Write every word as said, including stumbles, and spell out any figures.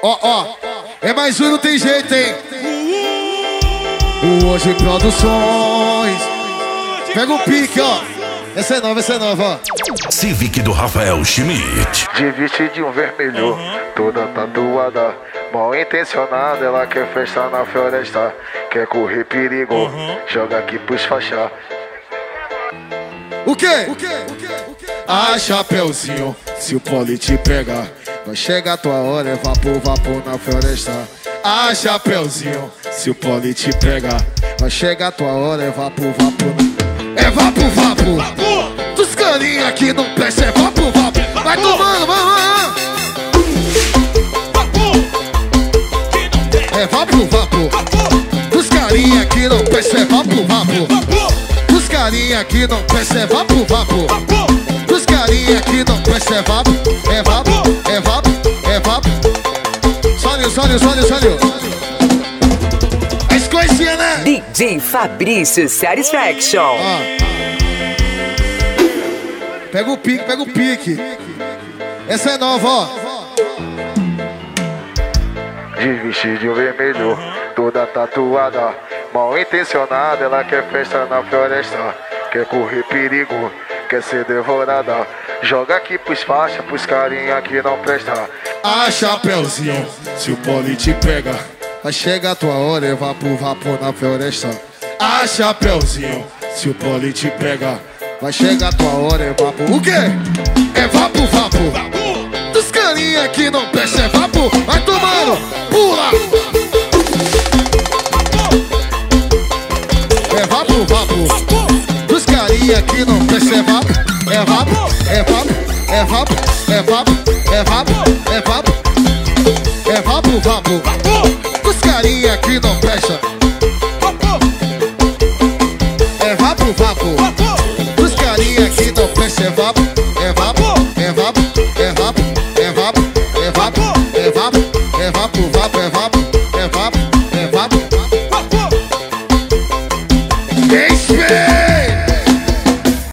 Ó, ó, é mais um, não tem jeito, hein? O Hoje Produções. Pega o pique, ó. Essa é nova, essa é nova, ó. Civic do Rafael Schmidt. De vestidinho vermelho, toda tatuada, mal intencionada, ela quer festa na floresta, quer correr perigo, joga aqui pros fachá. O quê? O quê? O quê? O quê? Ah, Chapeuzinho, se o pole te pegar, vai chegar a tua hora, é vapor, vapor na floresta. Ah, Chapeuzinho, se o pole te pegar, vai chegar a tua hora, é vapor, vapor. É vapor, vapor. Dos carinha que não presta, é vapor, vapor. Vai tomando, vai, vai. É vapor, vapor. Dos carinha que não presta, é vapor, vapor. Dos carinha que não presta, é vapor, vapor. Dos carinha que não presta, é vapor, é vapor, é vapor, é vapor. Sólido, sólido, sólido, sólido. As coisinhas, né? D J Fabrício Satisfaction. Ah. Pega o pique, pega o pique. Essa é nova, ó. De vestidinho vermelho, toda tatuada, mal intencionada, ela quer festa na floresta, quer correr perigo, quer ser devorada, joga aqui pros faixa, pros carinha que não presta. Ah, Chapeuzinho, se o pole te pega, vai chegar a tua hora, é vapor, vapor na floresta. Ah, Chapeuzinho, se o pole te pega, vai chegar a tua hora, é vapor. O quê? É vapor, vapor. Dos carinha que não presta, é vapor. Vai tomando, pula. É vapor, vapor. Dos carinha que não presta, é vapor. É vapor, é vapor, é vapor, é vapor, é vapor, é vapor. É vapor, vapor. Dos carinha que não presta. É vapor, vapor. Dos carinha que não presta, é vapor. É vapor, é vapor, é vapor, é vapor, é vapor, é vapor, é vapor, é vapor.